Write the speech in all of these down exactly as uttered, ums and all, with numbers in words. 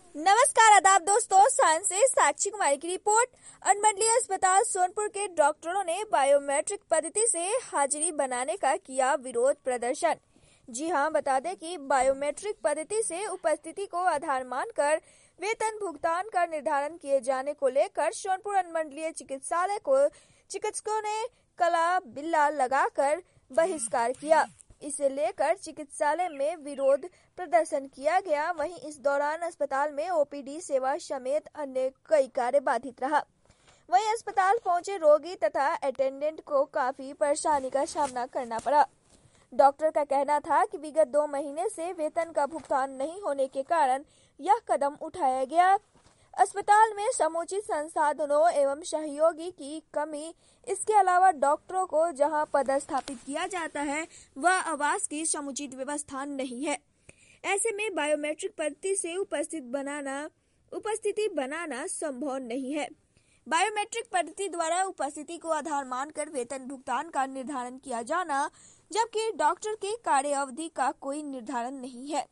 नमस्कार आदाब दोस्तों, साइंस से साक्षी कुमारी की रिपोर्ट। अनुमंडलीय अस्पताल सोनपुर के डॉक्टरों ने बायोमेट्रिक पद्धति से हाजिरी बनाने का किया विरोध प्रदर्शन। जी हां, बता दें कि बायोमेट्रिक पद्धति से उपस्थिति को आधार मानकर वेतन भुगतान का निर्धारण किए जाने को लेकर सोनपुर अनुमंडलीय चिकित्सालय को चिकित्सकों ने काला बिल्ला लगाकर बहिष्कार किया। इसे लेकर चिकित्सालय में विरोध प्रदर्शन किया गया। वहीं इस दौरान अस्पताल में ओपीडी सेवा समेत अन्य कई कार्य बाधित रहा। वहीं अस्पताल पहुंचे रोगी तथा अटेंडेंट को काफी परेशानी का सामना करना पड़ा। डॉक्टर का कहना था कि विगत दो महीने से वेतन का भुगतान नहीं होने के कारण यह कदम उठाया गया। अस्पताल में समुचित संसाधनों एवं सहयोगी की कमी, इसके अलावा डॉक्टरों को जहां पदस्थापित किया जाता है वह आवास की समुचित व्यवस्था नहीं है। ऐसे में बायोमेट्रिक पद्धति से उपस्थित बनाना उपस्थिति बनाना संभव नहीं है। बायोमेट्रिक पद्धति द्वारा उपस्थिति को आधार मानकर वेतन भुगतान का निर्धारण किया जाना, जबकि डॉक्टर के कार्य अवधि का कोई निर्धारण नहीं है।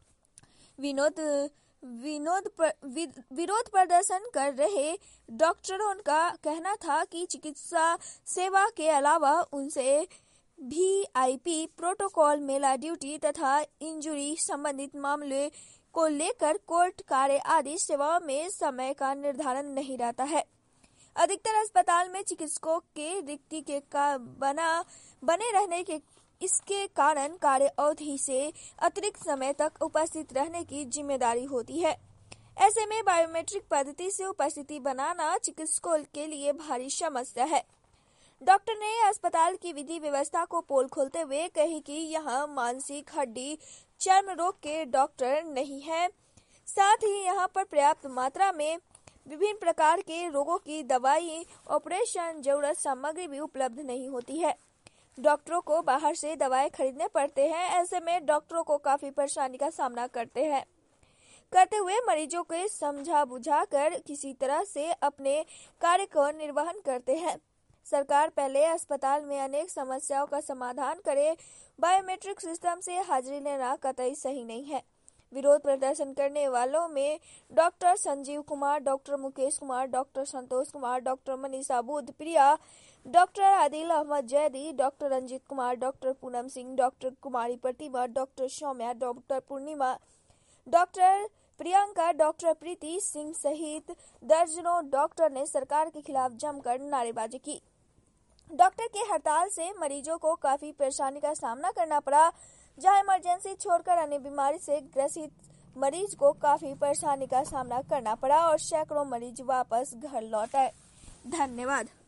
विनोद विनोद पर, वि, विरोध प्रदर्शन कर रहे डॉक्टरों का कहना था कि चिकित्सा सेवा के अलावा उनसे वीआईपी प्रोटोकॉल, मेला ड्यूटी तथा इंजुरी संबंधित मामले को लेकर कोर्ट कार्य आदि सेवाओं में समय का निर्धारण नहीं रहता है। अधिकतर अस्पताल में चिकित्सकों के रिक्ति के का बना बने रहने के इसके कारण कार्य अवधि से अतिरिक्त समय तक उपस्थित रहने की जिम्मेदारी होती है। ऐसे में बायोमेट्रिक पद्धति से उपस्थिति बनाना चिकित्सकों के लिए भारी समस्या है। डॉक्टर ने अस्पताल की विधि व्यवस्था को पोल खोलते हुए कही कि यहाँ मानसिक, हड्डी, चर्म रोग के डॉक्टर नहीं है। साथ ही यहाँ पर पर्याप्त मात्रा में विभिन्न प्रकार के रोगों की दवाई, ऑपरेशन जरूरत सामग्री भी उपलब्ध नहीं होती है। डॉक्टरों को बाहर से दवाएं खरीदने पड़ते हैं। ऐसे में डॉक्टरों को काफी परेशानी का सामना करते हैं करते हुए मरीजों को समझा बुझाकर किसी तरह से अपने कार्य को निर्वहन करते हैं। सरकार पहले अस्पताल में अनेक समस्याओं का समाधान करे। बायोमेट्रिक सिस्टम से हाजिरी लेना कतई सही नहीं है। विरोध प्रदर्शन करने वालों में doctor Sanjeev Kumar, doctor Mukesh Kumar, doctor Santosh Kumar, doctor Manisha Budh Priya, doctor Adil Ahmad Zaidi, doctor Ranjeet Kumar, doctor Poonam Singh, doctor Kumari Pratima, doctor Saumya, doctor Purnima, doctor Priyanka, doctor Preeti Singh सहित दर्जनों डॉक्टर ने सरकार के खिलाफ जमकर नारेबाजी की। डॉक्टर के हड़ताल से मरीजों को काफी परेशानी का सामना करना पड़ा, जहां इमरजेंसी छोड़कर अन्य बीमारी से ग्रसित मरीज को काफी परेशानी का सामना करना पड़ा और सैकड़ों मरीज वापस घर लौट आए। धन्यवाद।